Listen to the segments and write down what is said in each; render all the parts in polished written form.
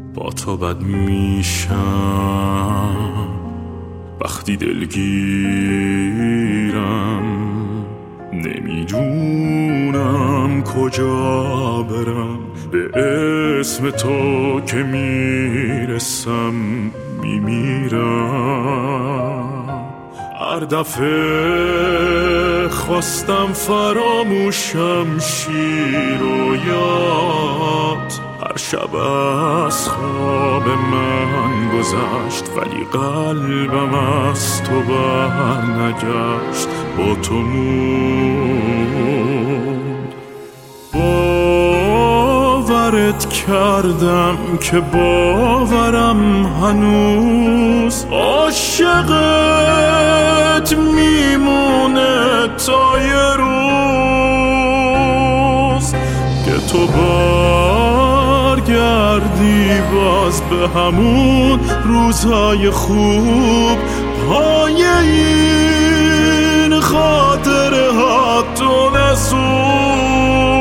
با تو بد میشم وقتی دلگیرم، نمیدونم کجا برم، به اسم تو که میرسم میمیرم. هر دفعه خواستم فراموشم شیر و یاد، هر شب از خواب من گذشت ولی قلبم از تو بر نگشت، با تو موند. باورت کردم که باورم هنوز عاشقت میمونه تا یه روز که تو برگردی باز به همون روزهای خوب، پای این خاطره ها تو نسوز.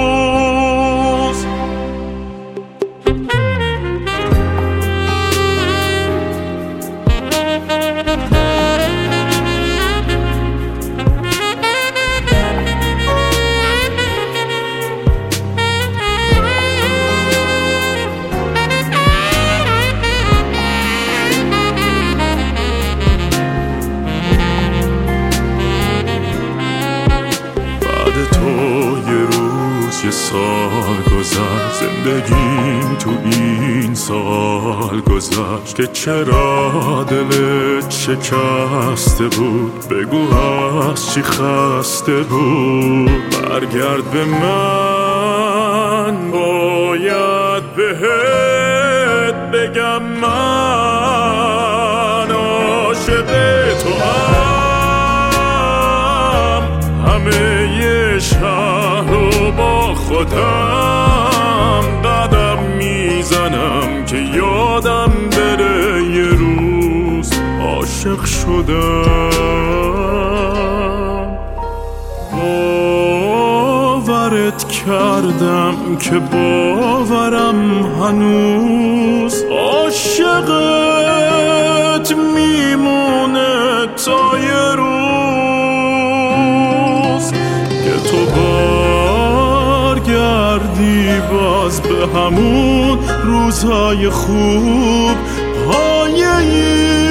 یه سال گذشت، زندگیم تو این سال گذشت که چرا دلت شکسته بود، بگو از چی خسته بود. برگرد به من، باید بهت بگم من عاشق تو همه یه شهر رو با خودم قدم میزنم که یادم بره یه روز عاشق شدم. باورت کردم که باورم هنوز عاشقت میمونه تا یه روز که تو برگردی باز به همون روزهای خوب، پای